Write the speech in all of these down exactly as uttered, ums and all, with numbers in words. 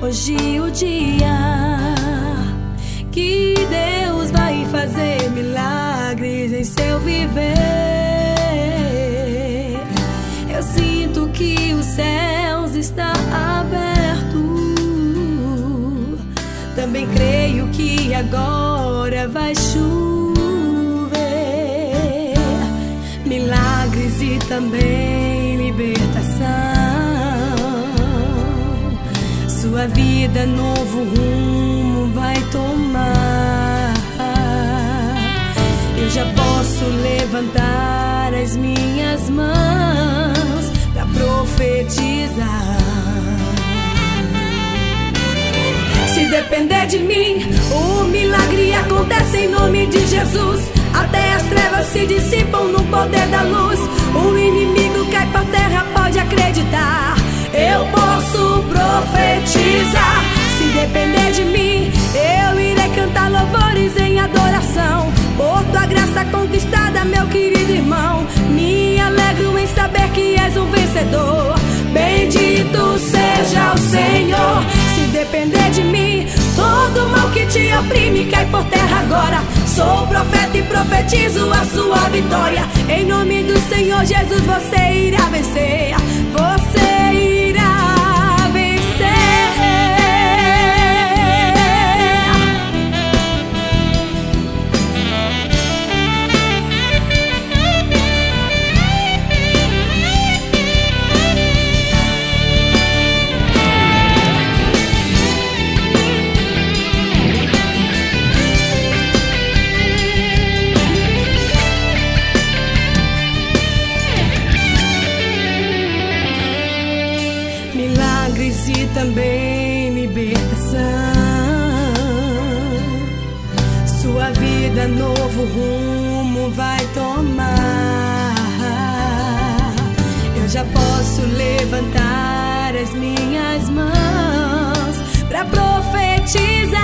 hoje o dia que Deus vai fazer milagres em seu viver. Eu sinto que os céus estão abertos. Também creio que agora vai chover milagres e também libertação. Sua vida novo rumo vai tomar. Eu já posso levantar as minhas mãos pra profetizar. Se depender de mim, o milagre acontece em nome de Jesus. Até as trevas se dissipam no poder da luz. O inimigo cai por terra, pode acreditar. Eu posso profetizar. Se depender de mim, eu irei cantar louvores em adoração. Por tua graça conquistada, meu querido irmão, me alegro em saber que és um vencedor. Bendito seja o Senhor. Se depender de mim, todo mal que te oprime cai por terra agora. Sou profeta e profetizo a sua vitória. Em nome do Senhor Jesus você irá vencer. Você irá vencer. E também libertação. Sua vida novo rumo vai tomar. Eu já posso levantar as minhas mãos pra profetizar.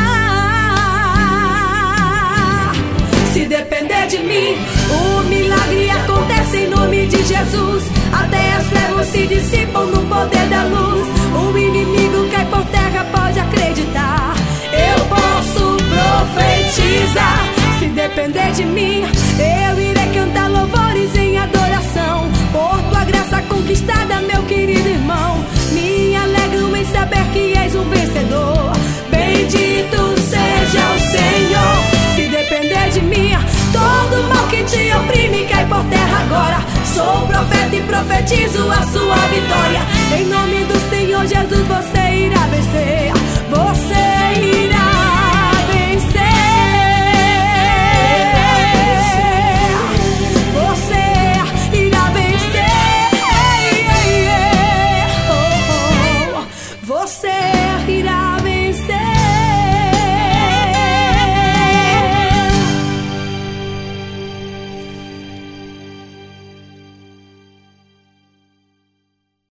Se depender de mim, o milagre acontece em nome de Jesus. Até as trevas se dissipam no poder da luz. O inimigo cai por terra, pode acreditar. Eu posso profetizar. Se depender de mim, eu irei cantar louvores em adoração. Por tua graça conquistada, meu querido irmão, me alegro em saber que és um vencedor. Bendito seja o Senhor. Se depender de mim, todo mal que te oprime cai por terra agora. Sou profeta e profetizo a sua vitória. Em nome do Senhor Jesus você irá vencer. Você irá vencer. Você irá vencer. Você